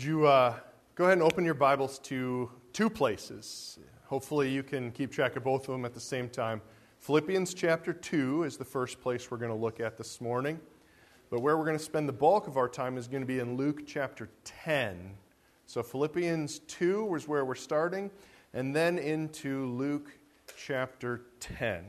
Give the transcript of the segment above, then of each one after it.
Would you go ahead and open your Bibles to two places? Hopefully you can keep track of both of them at the same time. Philippians chapter 2 is the first place we're going to look at this morning. But where we're going to spend the bulk of our time is going to be in Luke chapter 10. So Philippians 2 is where we're starting, and then into Luke chapter 10.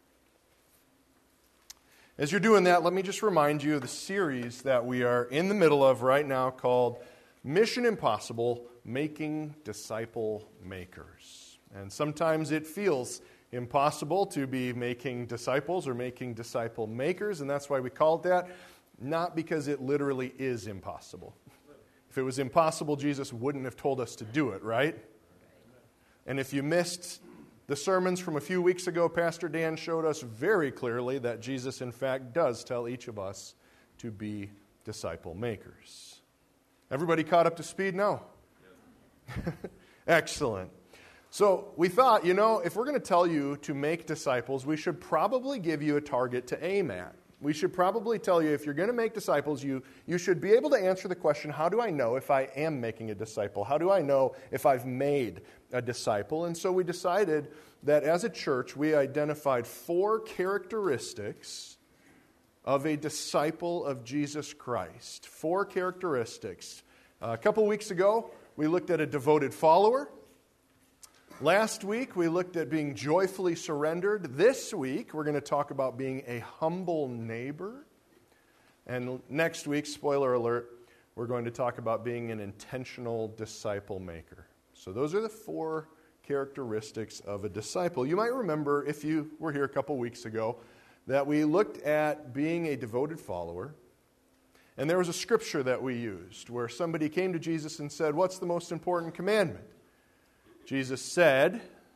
As you're doing that, let me just remind you of the series that we are in the middle of right now called Mission Impossible, Making Disciple Makers. And sometimes it feels impossible to be making disciples or making disciple makers, and that's why we call it that, not because it literally is impossible. If it was impossible, Jesus wouldn't have told us to do it, right? And if you missed the sermons from a few weeks ago, Pastor Dan showed us very clearly that Jesus, in fact, does tell each of us to be disciple makers. Everybody caught up to speed now? Excellent. So we thought, if we're going to tell you to make disciples, we should probably give you a target to aim at. We should probably tell you if you're going to make disciples, you should be able to answer the question, how do I know if I am making a disciple? How do I know if I've made a disciple? And so we decided that as a church, we identified 4 characteristics of a disciple of Jesus Christ. 4 characteristics. A couple weeks ago, we looked at a devoted follower. Last week, we looked at being joyfully surrendered. This week, we're going to talk about being a humble neighbor. And next week, spoiler alert, we're going to talk about being an intentional disciple maker. So those are the 4 characteristics of a disciple. You might remember, if you were here a couple weeks ago, that we looked at being a devoted follower. And there was a scripture that we used where somebody came to Jesus and said, "What's the most important commandment?" Jesus said,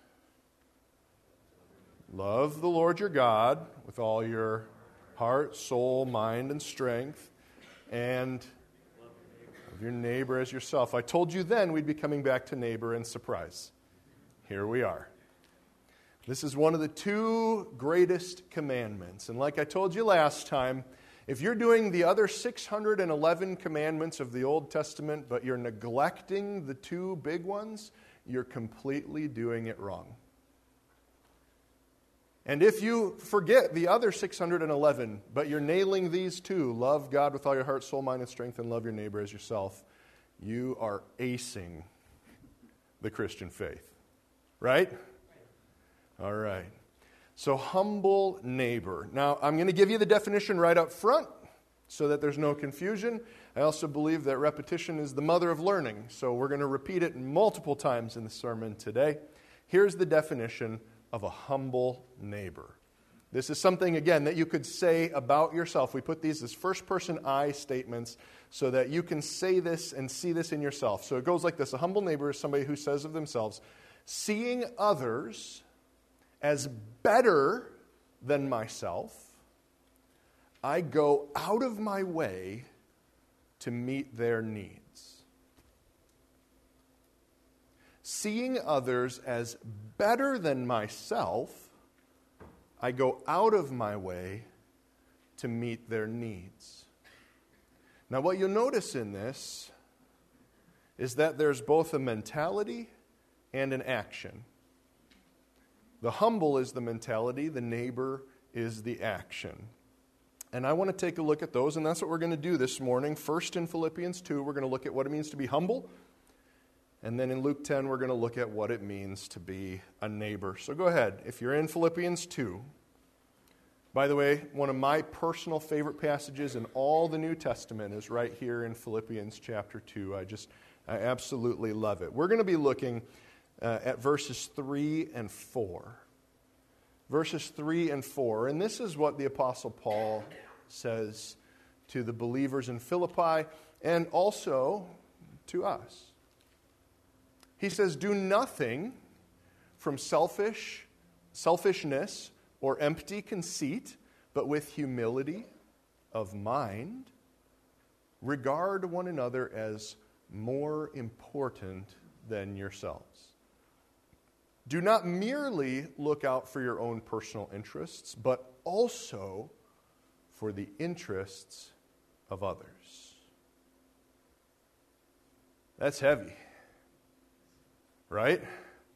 "Love the Lord your God with all your heart, soul, mind, and strength, and love your neighbor as yourself." I told you then we'd be coming back to neighbor, and surprise, here we are. This is one of the 2 greatest commandments. And like I told you last time, if you're doing the other 611 commandments of the Old Testament, but you're neglecting the 2 big ones, you're completely doing it wrong. And if you forget the other 611, but you're nailing these 2, love God with all your heart, soul, mind, and strength, and love your neighbor as yourself, you are acing the Christian faith. Right? All right. So humble neighbor. Now, I'm going to give you the definition right up front so that there's no confusion. I also believe that repetition is the mother of learning, so we're going to repeat it multiple times in the sermon today. Here's the definition of a humble neighbor. This is something, again, that you could say about yourself. We put these as first-person I statements so that you can say this and see this in yourself. So it goes like this. A humble neighbor is somebody who says of themselves, "Seeing others as better than myself, I go out of my way to meet their needs." Seeing others as better than myself, I go out of my way to meet their needs. Now, what you'll notice in this is that there's both a mentality and an action. The humble is the mentality, the neighbor is the action. And I want to take a look at those, and that's what we're going to do this morning. First in Philippians 2, we're going to look at what it means to be humble. And then in Luke 10, we're going to look at what it means to be a neighbor. So go ahead. If you're in Philippians 2, by the way, one of my personal favorite passages in all the New Testament is right here in Philippians chapter 2. I absolutely love it. We're going to be looking at verses 3 and 4. Verses 3 and 4. And this is what the Apostle Paul says to the believers in Philippi and also to us. He says, "Do nothing from selfishness or empty conceit, but with humility of mind, regard one another as more important than yourselves. Do not merely look out for your own personal interests, but also for the interests of others." That's heavy. Right?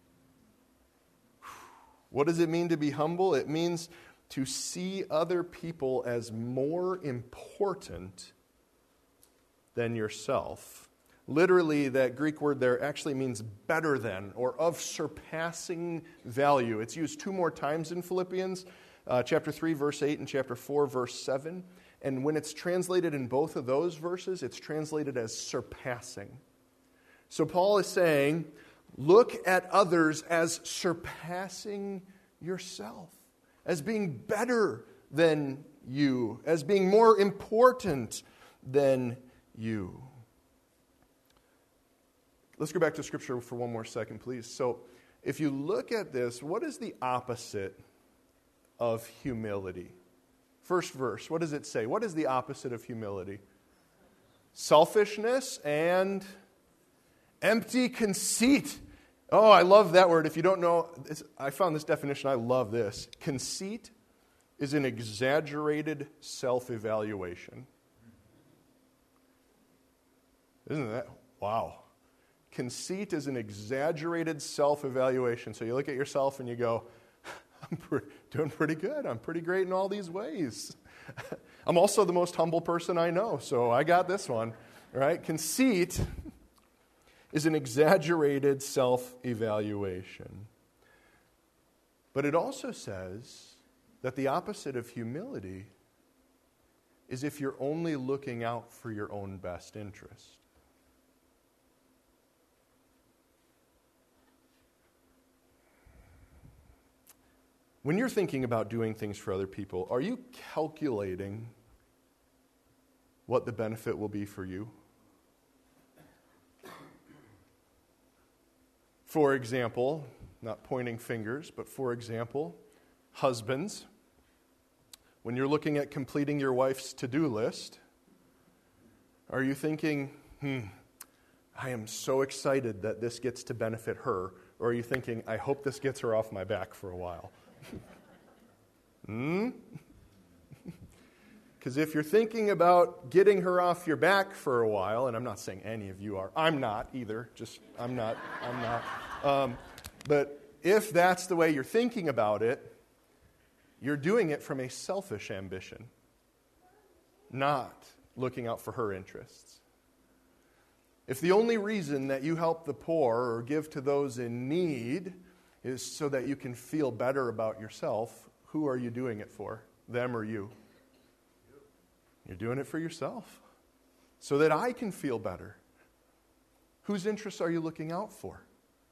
What does it mean to be humble? It means to see other people as more important than yourself. Literally, that Greek word there actually means better than, or of surpassing value. It's used 2 more times in Philippians, chapter 3, verse 8, and chapter 4, verse 7. And when it's translated in both of those verses, it's translated as surpassing. So Paul is saying, look at others as surpassing yourself, as being better than you, as being more important than you. Let's go back to Scripture for one more second, please. So if you look at this, what is the opposite of humility? First verse, what does it say? What is the opposite of humility? Selfishness and empty conceit. Oh, I love that word. If you don't know, I found this definition. I love this. Conceit is an exaggerated self-evaluation. Isn't that? Wow. Conceit is an exaggerated self-evaluation. So you look at yourself and you go, I'm doing pretty good. I'm pretty great in all these ways. I'm also the most humble person I know, so I got this one. Right? Conceit is an exaggerated self-evaluation. But it also says that the opposite of humility is if you're only looking out for your own best interest. When you're thinking about doing things for other people, are you calculating what the benefit will be for you? For example, not pointing fingers, but for example, husbands, when you're looking at completing your wife's to-do list, are you thinking, I am so excited that this gets to benefit her, or are you thinking, I hope this gets her off my back for a while? Because if you're thinking about getting her off your back for a while, and I'm not saying any of you are, I'm not either, I'm not. But if that's the way you're thinking about it, you're doing it from a selfish ambition, not looking out for her interests. If the only reason that you help the poor or give to those in need is so that you can feel better about yourself, who are you doing it for? Them or you? You're doing it for yourself, so that I can feel better. Whose interests are you looking out for?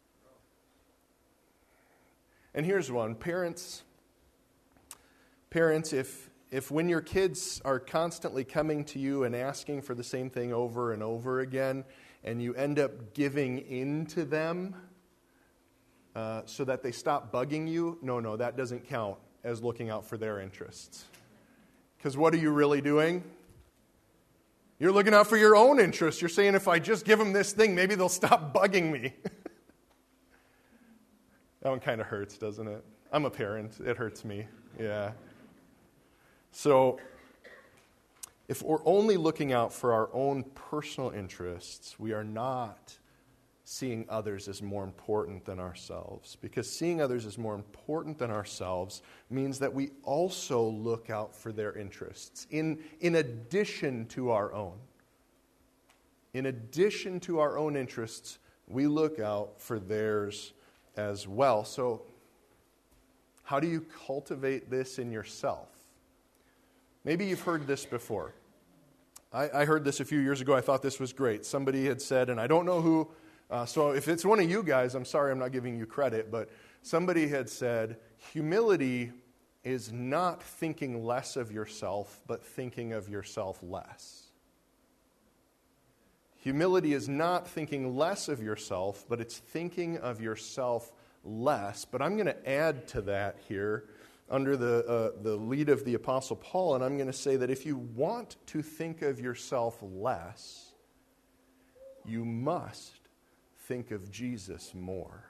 And here's one. Parents, if when your kids are constantly coming to you and asking for the same thing over and over again, and you end up giving in to them so that they stop bugging you, no, that doesn't count as looking out for their interests. Because what are you really doing? You're looking out for your own interests. You're saying, if I just give them this thing, maybe they'll stop bugging me. That one kind of hurts, doesn't it? I'm a parent. It hurts me. Yeah. So, if we're only looking out for our own personal interests, we are not seeing others as more important than ourselves. Because seeing others as more important than ourselves means that we also look out for their interests in addition to our own. In addition to our own interests, we look out for theirs as well. So, how do you cultivate this in yourself? Maybe you've heard this before. I heard this a few years ago. I thought this was great. Somebody had said, and I don't know who, so if it's one of you guys, I'm sorry I'm not giving you credit, but somebody had said, humility is not thinking less of yourself, but thinking of yourself less. Humility is not thinking less of yourself, but it's thinking of yourself less. But I'm going to add to that here under the lead of the Apostle Paul, and I'm going to say that if you want to think of yourself less, you must think of Jesus more.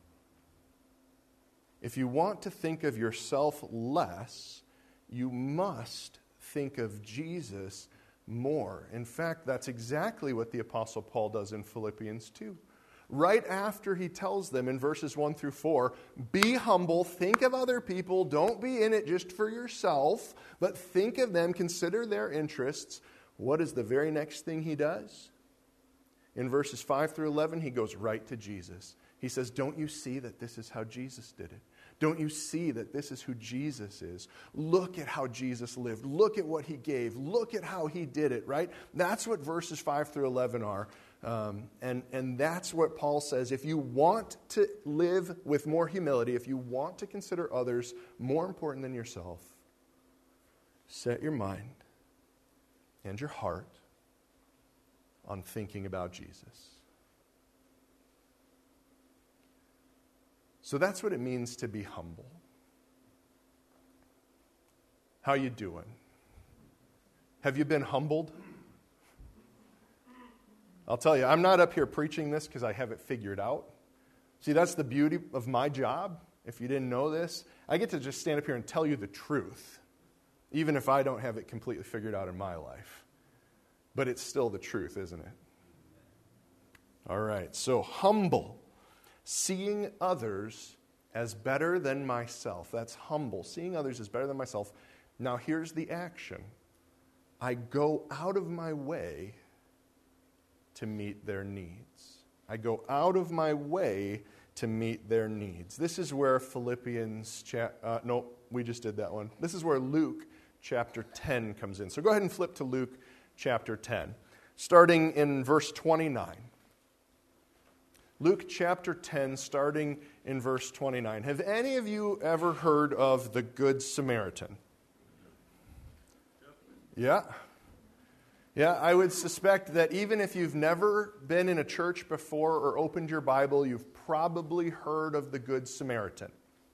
If you want to think of yourself less, you must think of Jesus more. In fact, that's exactly what the Apostle Paul does in Philippians 2. Right after he tells them in verses 1 through 4, be humble, think of other people, don't be in it just for yourself, but think of them, consider their interests. What is the very next thing he does? In verses 5 through 11, he goes right to Jesus. He says, don't you see that this is how Jesus did it? Don't you see that this is who Jesus is? Look at how Jesus lived. Look at what he gave. Look at how he did it, right? That's what verses 5 through 11 are. And that's what Paul says. If you want to live with more humility, if you want to consider others more important than yourself, set your mind and your heart on thinking about Jesus. So that's what it means to be humble. How you doing? Have you been humbled? I'll tell you, I'm not up here preaching this because I have it figured out. See, that's the beauty of my job. If you didn't know this, I get to just stand up here and tell you the truth, even if I don't have it completely figured out in my life. But it's still the truth, isn't it? All right, so humble. Seeing others as better than myself. That's humble. Seeing others as better than myself. Now here's the action. I go out of my way to meet their needs. I go out of my way to meet their needs. This is where we just did that one. This is where Luke chapter 10 comes in. So go ahead and flip to Luke chapter 10, starting in verse 29. Luke chapter 10, starting in verse 29. Have any of you ever heard of the Good Samaritan? Yeah? Yeah, I would suspect that even if you've never been in a church before or opened your Bible, you've probably heard of the Good Samaritan.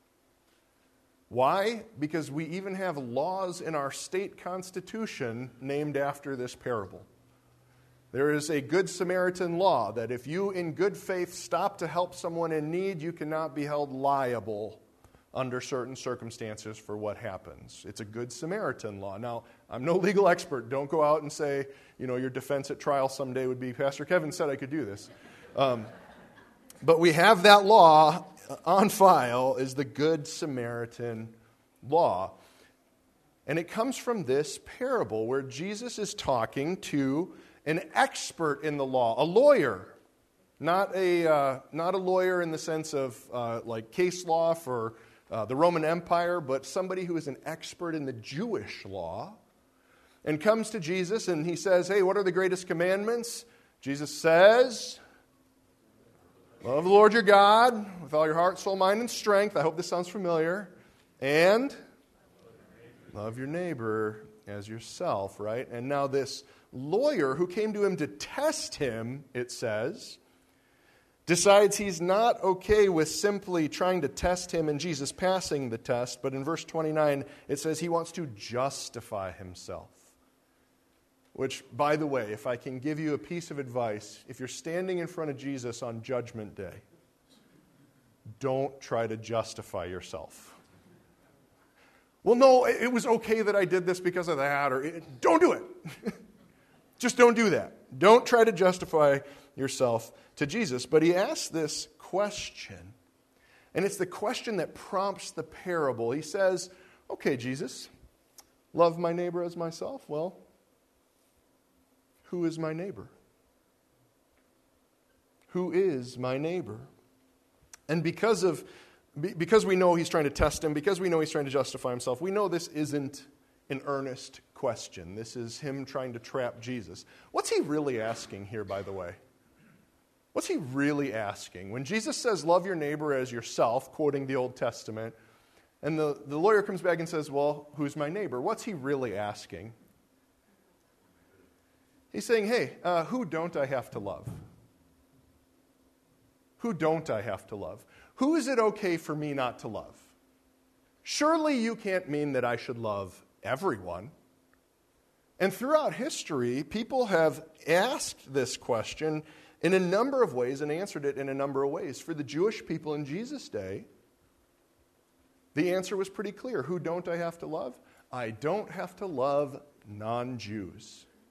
Why? Because we even have laws in our state constitution named after this parable. There is a Good Samaritan law that if you in good faith stop to help someone in need, you cannot be held liable under certain circumstances for what happens. It's a Good Samaritan law. Now, I'm no legal expert. Don't go out and say, your defense at trial someday would be, Pastor Kevin said I could do this. But we have that law on file, is the Good Samaritan law. And it comes from this parable where Jesus is talking to an expert in the law, a lawyer, not a lawyer in the sense of like case law for the Roman Empire, but somebody who is an expert in the Jewish law, and comes to Jesus and he says, hey, what are the greatest commandments? Jesus says, love the Lord your God with all your heart, soul, mind, and strength. I hope this sounds familiar. And love your neighbor as yourself, right? And now this lawyer who came to him to test him, it says, decides he's not okay with simply trying to test him and Jesus passing the test, but in verse 29 it says he wants to justify himself. Which, by the way, if I can give you a piece of advice, if you're standing in front of Jesus on Judgment Day, don't try to justify yourself. Well, no, it was okay that I did this because of that, or don't do it. Just don't do that. Don't try to justify yourself to Jesus. But he asks this question, and it's the question that prompts the parable. He says, okay, Jesus, love my neighbor as myself. Well, who is my neighbor? Who is my neighbor? And because we know he's trying to test him, because we know he's trying to justify himself, we know this isn't an earnest question. This is him trying to trap Jesus. What's he really asking here, by the way? What's he really asking? When Jesus says, love your neighbor as yourself, quoting the Old Testament, and the lawyer comes back and says, well, who's my neighbor? What's he really asking? He's saying, hey, who don't I have to love? Who don't I have to love? Who is it okay for me not to love? Surely you can't mean that I should love everyone. And throughout history, people have asked this question in a number of ways and answered it in a number of ways. For the Jewish people in Jesus' day, the answer was pretty clear. Who don't I have to love? I don't have to love non-Jews.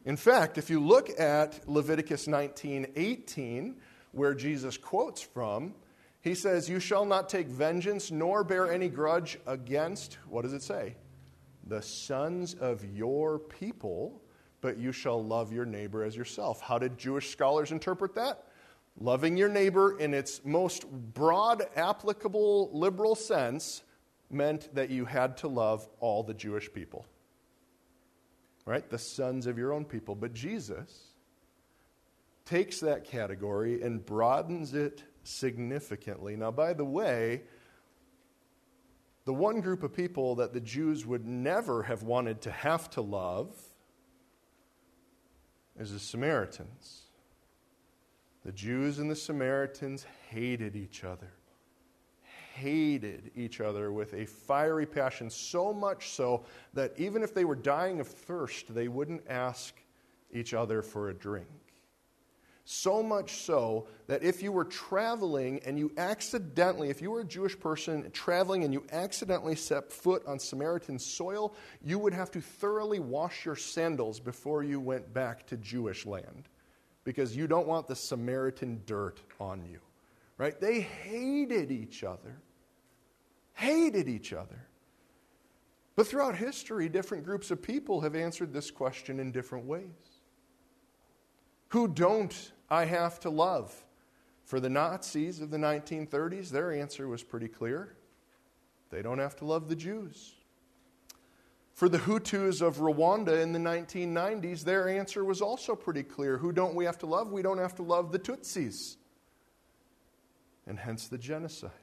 In fact, if you look at Leviticus 19:18, where Jesus quotes from, he says, "You shall not take vengeance nor bear any grudge against," what does it say? "The sons of your people, but you shall love your neighbor as yourself." How did Jewish scholars interpret that? Loving your neighbor in its most broad, applicable, liberal sense meant that you had to love all the Jewish people. Right? The sons of your own people. But Jesus takes that category and broadens it significantly. Now, by the way, the one group of people that the Jews would never have wanted to have to love is the Samaritans. The Jews and the Samaritans hated each other. Hated each other with a fiery passion, so much so that even if they were dying of thirst, they wouldn't ask each other for a drink. So much so that if you were traveling and you accidentally, if you were a Jewish person traveling and you accidentally set foot on Samaritan soil, you would have to thoroughly wash your sandals before you went back to Jewish land, because you don't want the Samaritan dirt on you. Right? They hated each other. Hated each other. But throughout history, different groups of people have answered this question in different ways. Who don't I have to love? For the Nazis of the 1930s, their answer was pretty clear. They don't have to love the Jews. For the Hutus of Rwanda in the 1990s, their answer was also pretty clear. Who don't we have to love? We don't have to love the Tutsis. And hence the genocide.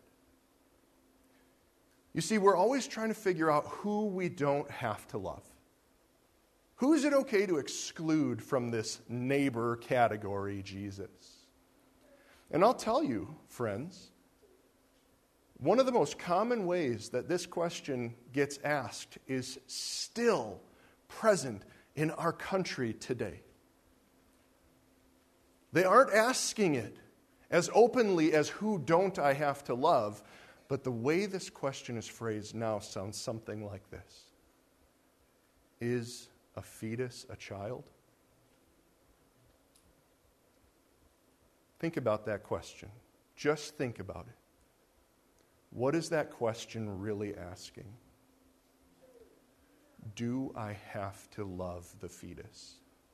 You see, we're always trying to figure out who we don't have to love. Who is it okay to exclude from this neighbor category, Jesus? And I'll tell you, friends, one of the most common ways that this question gets asked is still present in our country today. They aren't asking it as openly as who don't I have to love, but the way this question is phrased now sounds something like this. Is a fetus a child? Think about that question. Just think about it. What is that question really asking? Do I have to love the fetus?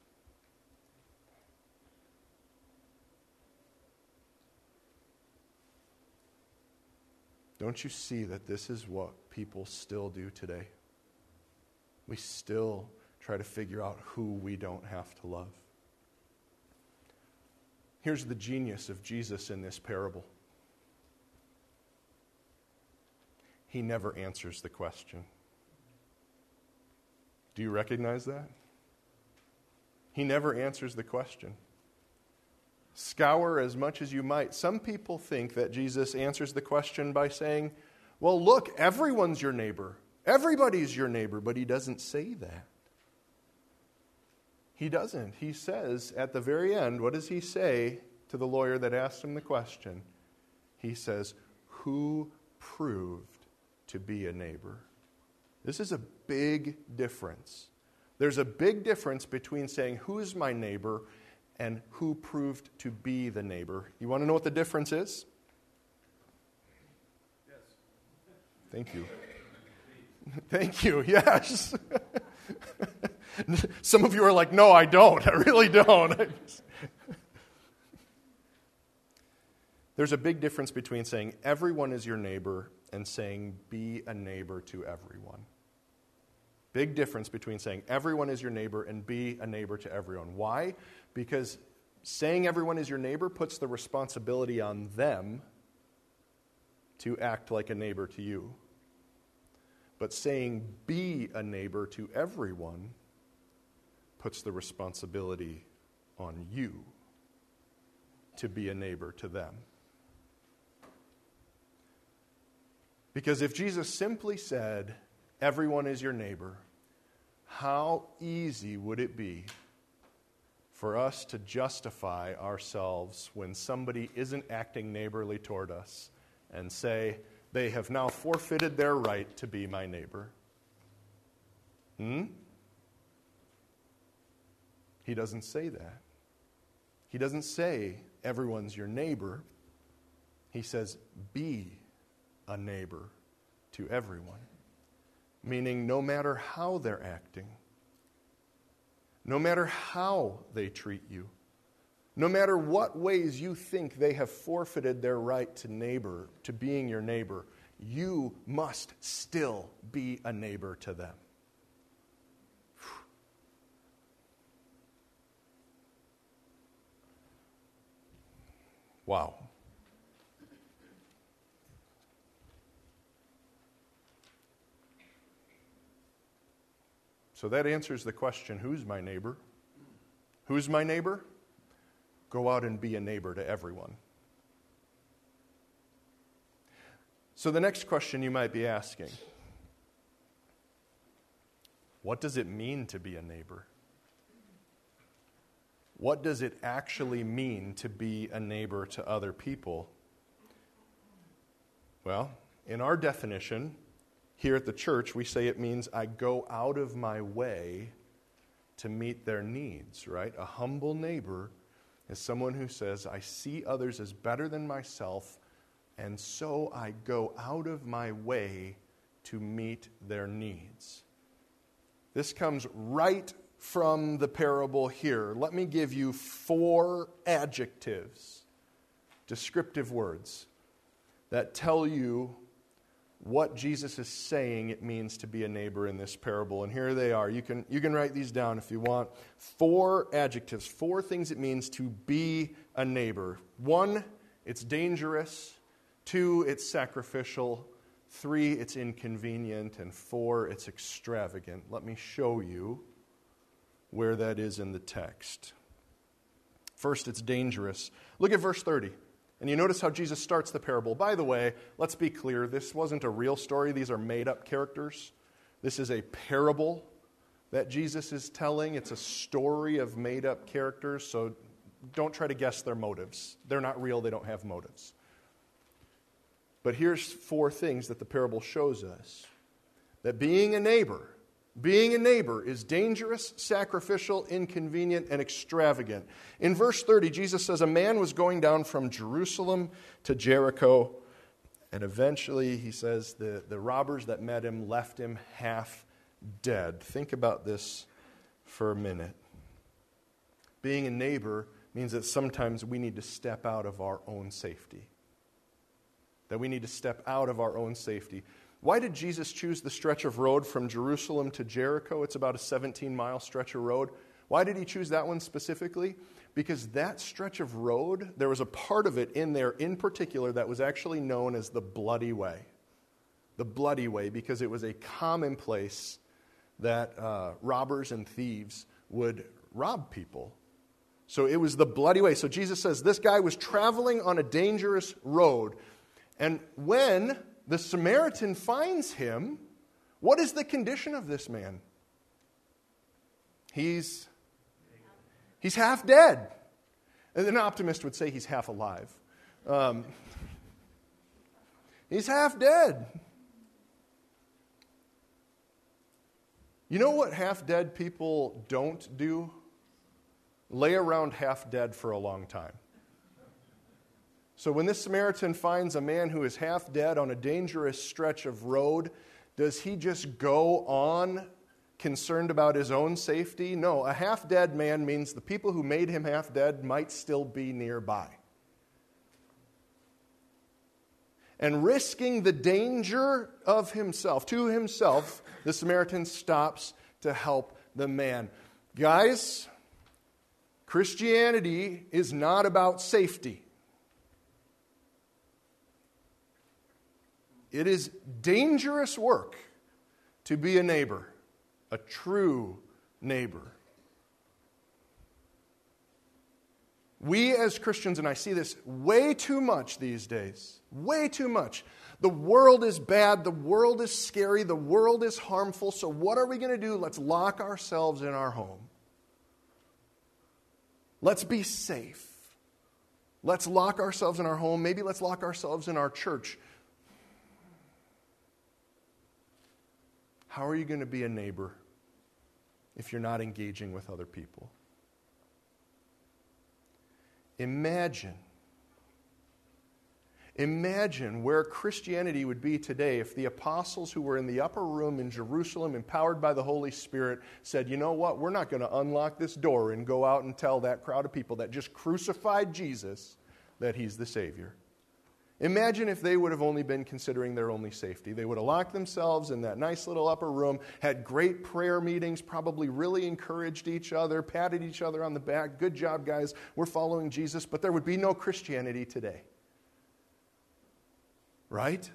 Don't you see that this is what people still do today? We still try to figure out who we don't have to love. Here's the genius of Jesus in this parable. He never answers the question. Do you recognize that? He never answers the question. Scour as much as you might. Some people think that Jesus answers the question by saying, well, look, everyone's your neighbor. Everybody's your neighbor. But he doesn't say that. He doesn't. He says at the very end, what does he say to the lawyer that asked him the question? He says, who proved to be a neighbor? This is a big difference. There's a big difference between saying, who's my neighbor, and who proved to be the neighbor. You want to know what the difference is? Yes. Thank you. Thank you, yes. Some of you are like, no, I don't. I really don't. There's a big difference between saying everyone is your neighbor and saying be a neighbor to everyone. Big difference between saying everyone is your neighbor and be a neighbor to everyone. Why? Because saying everyone is your neighbor puts the responsibility on them to act like a neighbor to you. But saying be a neighbor to everyone puts the responsibility on you to be a neighbor to them. Because if Jesus simply said, everyone is your neighbor, how easy would it be for us to justify ourselves when somebody isn't acting neighborly toward us and say, they have now forfeited their right to be my neighbor? He doesn't say that. He doesn't say everyone's your neighbor. He says, be a neighbor to everyone. Meaning, no matter how they're acting, no matter how they treat you, no matter what ways you think they have forfeited their right to being your neighbor, you must still be a neighbor to them. Wow. So that answers the question, who's my neighbor? Who's my neighbor? Go out and be a neighbor to everyone. So the next question you might be asking, what does it mean to be a neighbor? What does it actually mean to be a neighbor to other people? Well, in our definition, here at the church, we say it means I go out of my way to meet their needs, right? A humble neighbor is someone who says, I see others as better than myself, and so I go out of my way to meet their needs. This comes right from the parable here. Let me give you 4 adjectives, descriptive words, that tell you what Jesus is saying it means to be a neighbor in this parable. And here they are. You can write these down if you want. 4 adjectives, 4 things it means to be a neighbor. 1, it's dangerous. 2, it's sacrificial. 3, it's inconvenient. And 4, it's extravagant. Let me show you where that is in the text. First, it's dangerous. Look at verse 30. And you notice how Jesus starts the parable. By the way, let's be clear, this wasn't a real story. These are made-up characters. This is a parable that Jesus is telling. It's a story of made-up characters, so don't try to guess their motives. They're not real. They don't have motives. But here's 4 things that the parable shows us. That being a neighbor is dangerous, sacrificial, inconvenient, and extravagant. In verse 30, Jesus says, a man was going down from Jerusalem to Jericho, and eventually, he says, the robbers that met him left him half dead. Think about this for a minute. Being a neighbor means that sometimes we need to step out of our own safety. That we need to step out of our own safety. Why did Jesus choose the stretch of road from Jerusalem to Jericho? It's about a 17-mile stretch of road. Why did he choose that one specifically? Because that stretch of road, there was a part of it in there in particular that was actually known as the Bloody Way. The Bloody Way, because it was a common place that robbers and thieves would rob people. So it was the Bloody Way. So Jesus says this guy was traveling on a dangerous road. And when the Samaritan finds him, what is the condition of this man? He's half dead. And an optimist would say he's half alive. He's half dead. You know what half dead people don't do? Lay around half dead for a long time. So when this Samaritan finds a man who is half dead on a dangerous stretch of road, does he just go on concerned about his own safety? No, a half dead man means the people who made him half dead might still be nearby. And risking the danger of himself, to himself, the Samaritan stops to help the man. Guys, Christianity is not about safety. It is dangerous work to be a neighbor, a true neighbor. We as Christians, and I see this way too much these days, way too much. The world is bad, the world is scary, the world is harmful, so what are we going to do? Let's lock ourselves in our home. Let's be safe. Let's lock ourselves in our home. Maybe let's lock ourselves in our church. How are you going to be a neighbor if you're not engaging with other people? Imagine where Christianity would be today if the apostles who were in the upper room in Jerusalem, empowered by the Holy Spirit, said, you know what, we're not going to unlock this door and go out and tell that crowd of people that just crucified Jesus that he's the Savior. Imagine if they would have only been considering their only safety. They would have locked themselves in that nice little upper room, had great prayer meetings, probably really encouraged each other, patted each other on the back. Good job, guys. We're following Jesus. But there would be no Christianity today. Right?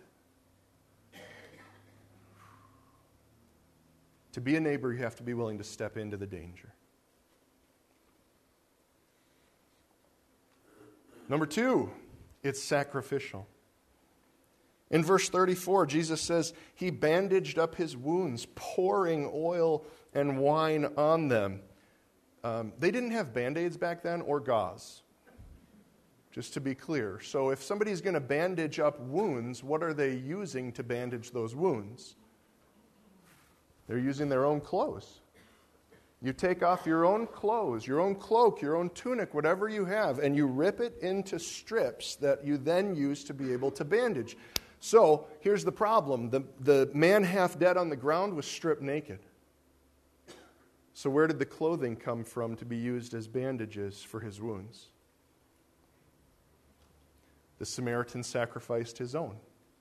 To be a neighbor, you have to be willing to step into the danger. Number 2, it's sacrificial. In verse 34, Jesus says, he bandaged up his wounds, pouring oil and wine on them. They didn't have Band-Aids back then or gauze, just to be clear. So if somebody's going to bandage up wounds, what are they using to bandage those wounds? They're using their own clothes. You take off your own clothes, your own cloak, your own tunic, whatever you have, and you rip it into strips that you then use to be able to bandage. So, here's the problem. The man half dead on the ground was stripped naked. So where did the clothing come from to be used as bandages for his wounds? The Samaritan sacrificed his own.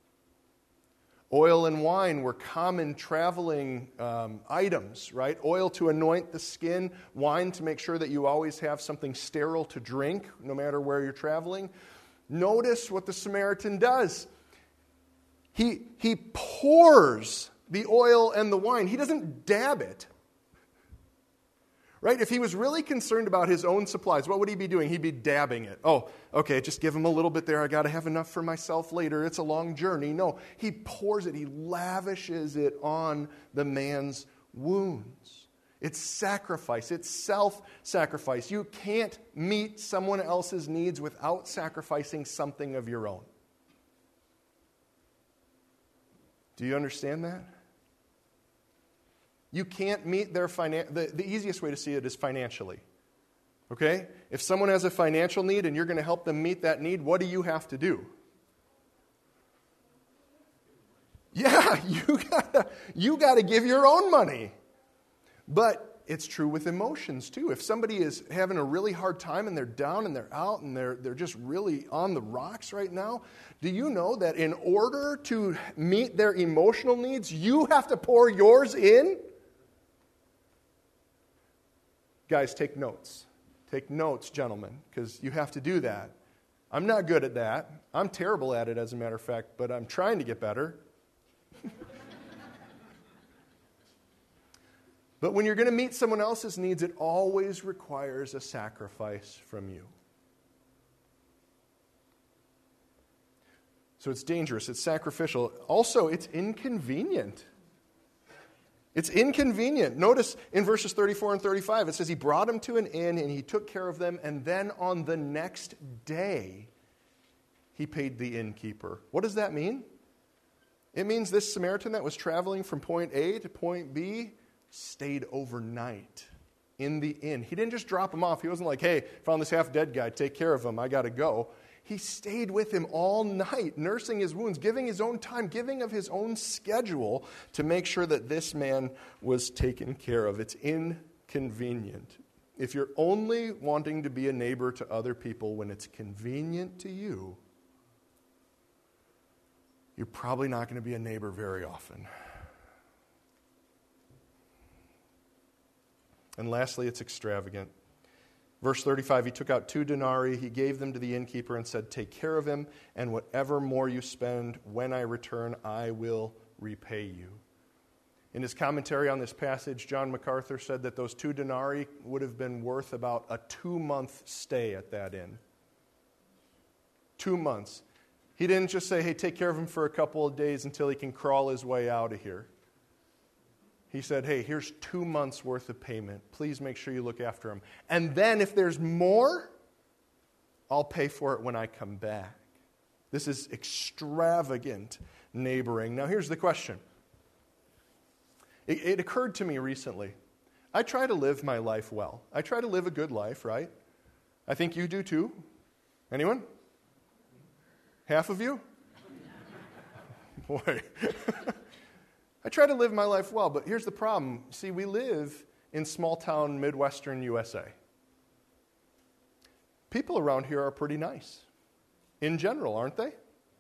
Oil and wine were common traveling items, right? Oil to anoint the skin, wine to make sure that you always have something sterile to drink, no matter where you're traveling. Notice what the Samaritan does. He pours the oil and the wine. He doesn't dab it. Right? If he was really concerned about his own supplies, what would he be doing? He'd be dabbing it. Oh, okay, just give him a little bit there. I got to have enough for myself later. It's a long journey. No, he pours it. He lavishes it on the man's wounds. It's sacrifice. It's self-sacrifice. You can't meet someone else's needs without sacrificing something of your own. Do you understand that? You can't meet their the easiest way to see it is financially. Okay? If someone has a financial need and you're going to help them meet that need, what do you have to do? Yeah, you got to give your own money. But it's true with emotions too. If somebody is having a really hard time and they're down and they're out and they're just really on the rocks right now, do you know that in order to meet their emotional needs, you have to pour yours in? Guys, take notes. Take notes, gentlemen, because you have to do that. I'm not good at that. I'm terrible at it, as a matter of fact, but I'm trying to get better. But when you're going to meet someone else's needs, it always requires a sacrifice from you. So it's dangerous. It's sacrificial. Also, it's inconvenient. It's inconvenient. Notice in verses 34 and 35, it says he brought them to an inn and he took care of them, and then on the next day, he paid the innkeeper. What does that mean? It means this Samaritan that was traveling from point A to point B stayed overnight in the inn. He didn't just drop him off. He wasn't like, hey, found this half-dead guy, take care of him, I got to go. He stayed with him all night, nursing his wounds, giving his own time, giving of his own schedule to make sure that this man was taken care of. It's inconvenient. If you're only wanting to be a neighbor to other people when it's convenient to you, you're probably not going to be a neighbor very often. And lastly, it's extravagant. Verse 35, he took out 2 denarii, he gave them to the innkeeper and said, take care of him, and whatever more you spend, when I return, I will repay you. In his commentary on this passage, John MacArthur said that those 2 denarii would have been worth about a 2-month stay at that inn. 2 months. He didn't just say, hey, take care of him for a couple of days until he can crawl his way out of here. He said, hey, here's 2 months' worth of payment. Please make sure you look after him. And then if there's more, I'll pay for it when I come back. This is extravagant neighboring. Now, here's the question. It occurred to me recently. I try to live my life well. I try to live a good life, right? I think you do too. Anyone? Half of you? Boy. I try to live my life well, but here's the problem. See, we live in small-town Midwestern USA. People around here are pretty nice. In general, aren't they?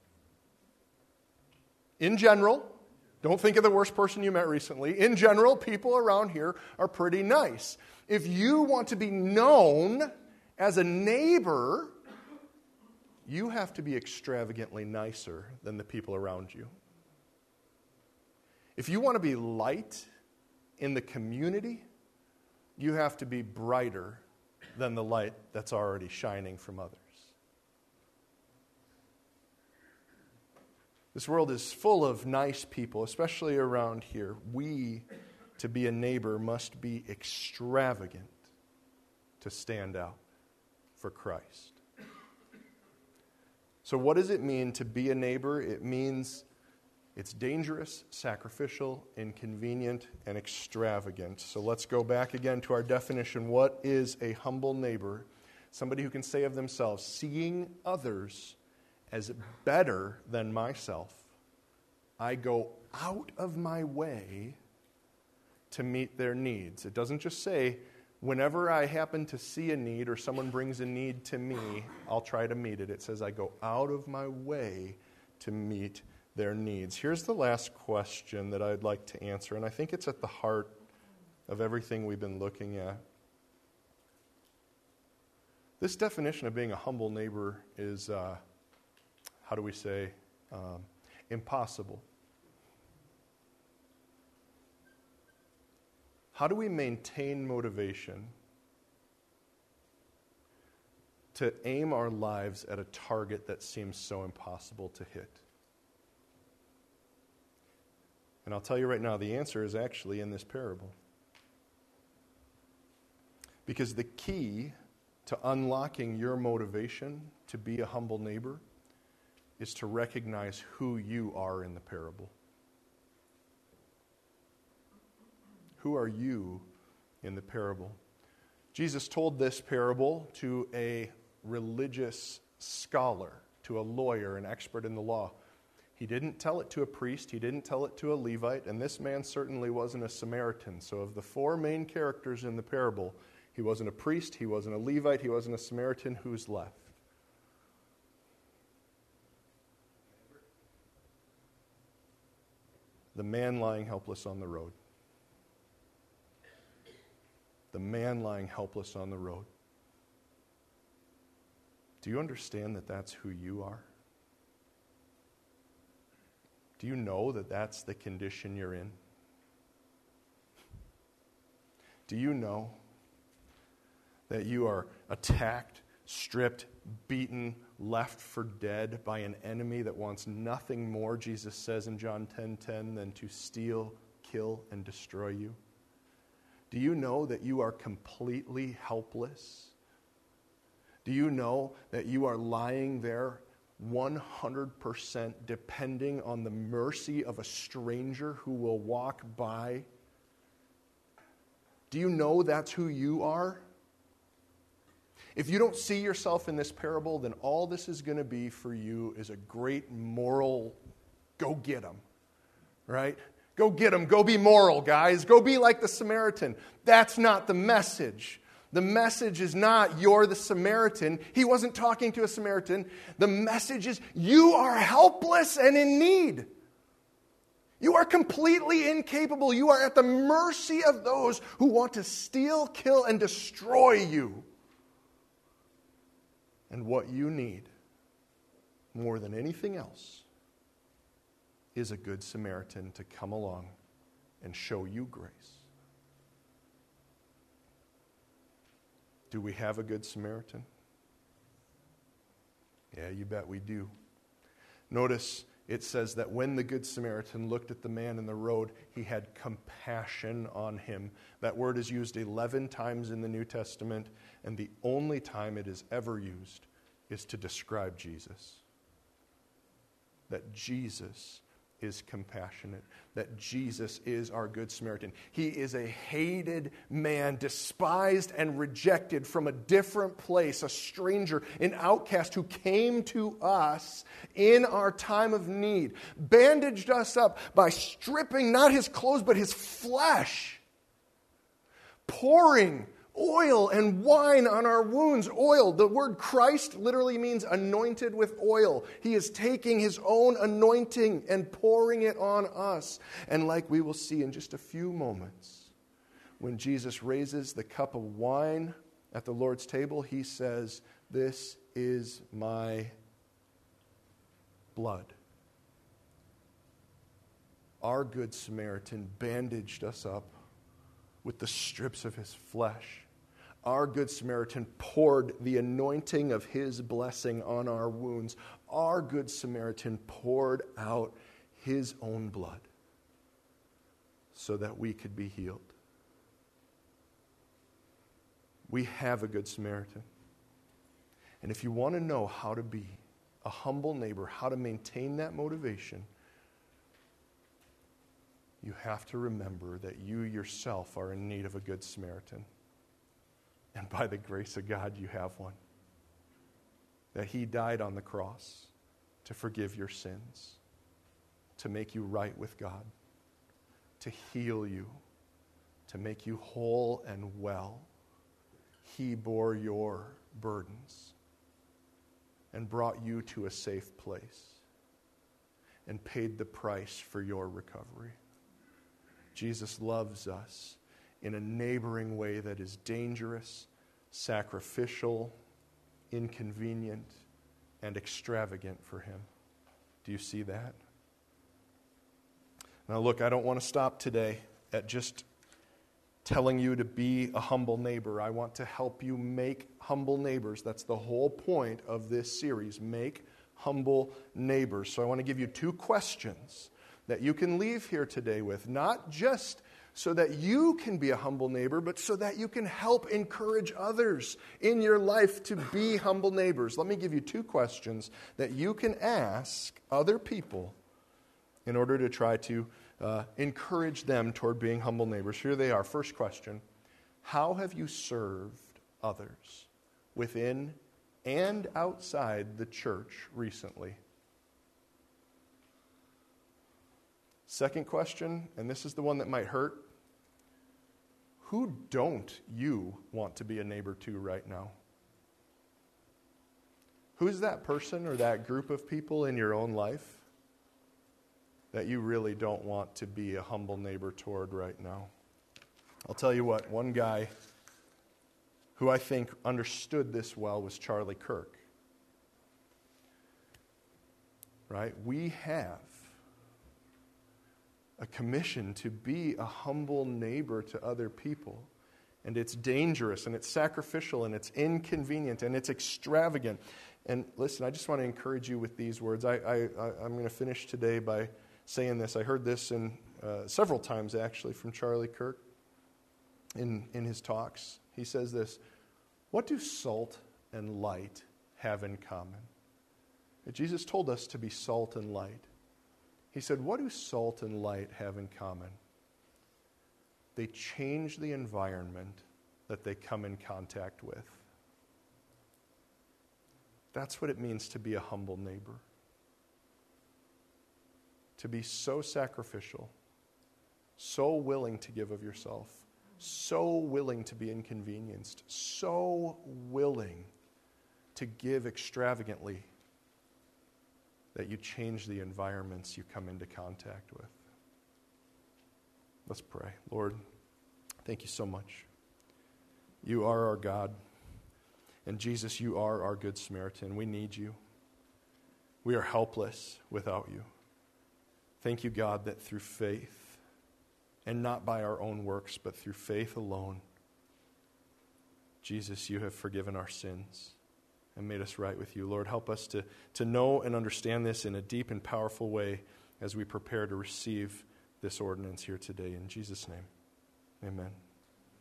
In general. Don't think of the worst person you met recently. In general, people around here are pretty nice. If you want to be known as a neighbor, you have to be extravagantly nicer than the people around you. If you want to be light in the community, you have to be brighter than the light that's already shining from others. This world is full of nice people, especially around here. We, to be a neighbor, must be extravagant to stand out for Christ. So what does it mean to be a neighbor? It means it's dangerous, sacrificial, inconvenient, and extravagant. So let's go back again to our definition. What is a humble neighbor? Somebody who can say of themselves, seeing others as better than myself, I go out of my way to meet their needs. It doesn't just say, whenever I happen to see a need or someone brings a need to me, I'll try to meet it. It says I go out of my way to meet their needs. Here's the last question that I'd like to answer, and I think it's at the heart of everything we've been looking at. This definition of being a humble neighbor is, impossible. How do we maintain motivation to aim our lives at a target that seems so impossible to hit? And I'll tell you right now, the answer is actually in this parable. Because the key to unlocking your motivation to be a humble neighbor is to recognize who you are in the parable. Who are you in the parable? Jesus told this parable to a religious scholar, to a lawyer, an expert in the law. He didn't tell it to a priest, he didn't tell it to a Levite, and this man certainly wasn't a Samaritan. So of the four main characters in the parable, he wasn't a priest, he wasn't a Levite, he wasn't a Samaritan. Who's left? The man lying helpless on the road. The man lying helpless on the road. Do you understand that that's who you are? Do you know that that's the condition you're in? Do you know that you are attacked, stripped, beaten, left for dead by an enemy that wants nothing more, Jesus says in John 10:10, than to steal, kill, and destroy you? Do you know that you are completely helpless? Do you know that you are lying there 100% depending on the mercy of a stranger who will walk by? Do you know that's who you are? If you don't see yourself in this parable, then all this is going to be for you is a great moral, go get them, right? Go get them. Go be moral, guys. Go be like the Samaritan. That's not the message. The message is not, you're the Samaritan. He wasn't talking to a Samaritan. The message is, you are helpless and in need. You are completely incapable. You are at the mercy of those who want to steal, kill, and destroy you. And what you need, more than anything else, is a good Samaritan to come along and show you grace. Do we have a good Samaritan? Yeah, you bet we do. Notice it says that when the Good Samaritan looked at the man in the road, he had compassion on him. That word is used 11 times in the New Testament, and the only time it is ever used is to describe Jesus. That Jesus is compassionate, that Jesus is our Good Samaritan. He is a hated man, despised and rejected from a different place, a stranger, an outcast who came to us in our time of need, bandaged us up by stripping not his clothes but his flesh, pouring oil and wine on our wounds. Oil, the word Christ literally means anointed with oil. He is taking his own anointing and pouring it on us. And like we will see in just a few moments, when Jesus raises the cup of wine at the Lord's table, he says, "This is my blood." Our Good Samaritan bandaged us up with the strips of his flesh. Our Good Samaritan poured the anointing of his blessing on our wounds. Our Good Samaritan poured out his own blood so that we could be healed. We have a Good Samaritan. And if you want to know how to be a humble neighbor, how to maintain that motivation, you have to remember that you yourself are in need of a Good Samaritan. And by the grace of God, you have one. That he died on the cross to forgive your sins, to make you right with God, to heal you, to make you whole and well. He bore your burdens and brought you to a safe place and paid the price for your recovery. Jesus loves us in a neighboring way that is dangerous, sacrificial, inconvenient, and extravagant for him. Do you see that? Now look, I don't want to stop today at just telling you to be a humble neighbor. I want to help you make humble neighbors. That's the whole point of this series, make humble neighbors. So I want to give you 2 questions that you can leave here today with, not just so that you can be a humble neighbor, but so that you can help encourage others in your life to be humble neighbors. Let me give you 2 questions that you can ask other people in order to try to encourage them toward being humble neighbors. Here they are. First question: how have you served others within and outside the church recently? Second question, and this is the one that might hurt: who don't you want to be a neighbor to right now? Who's that person or that group of people in your own life that you really don't want to be a humble neighbor toward right now? I'll tell you what, one guy who I think understood this well was Charlie Kirk. Right? We have a commission to be a humble neighbor to other people. And it's dangerous, and it's sacrificial, and it's inconvenient, and it's extravagant. And listen, I just want to encourage you with these words. I'm going to finish today by saying this. I heard this in several times, actually, from Charlie Kirk in his talks. He says this: what do salt and light have in common? Jesus told us to be salt and light. He said, what do salt and light have in common? They change the environment that they come in contact with. That's what it means to be a humble neighbor. To be so sacrificial, so willing to give of yourself, so willing to be inconvenienced, so willing to give extravagantly, that you change the environments you come into contact with. Let's pray. Lord, thank you so much. You are our God. And Jesus, you are our Good Samaritan. We need you. We are helpless without you. Thank you, God, that through faith, and not by our own works, but through faith alone, Jesus, you have forgiven our sins and made us right with you. Lord, help us to know and understand this in a deep and powerful way as we prepare to receive this ordinance here today. In Jesus' name, amen.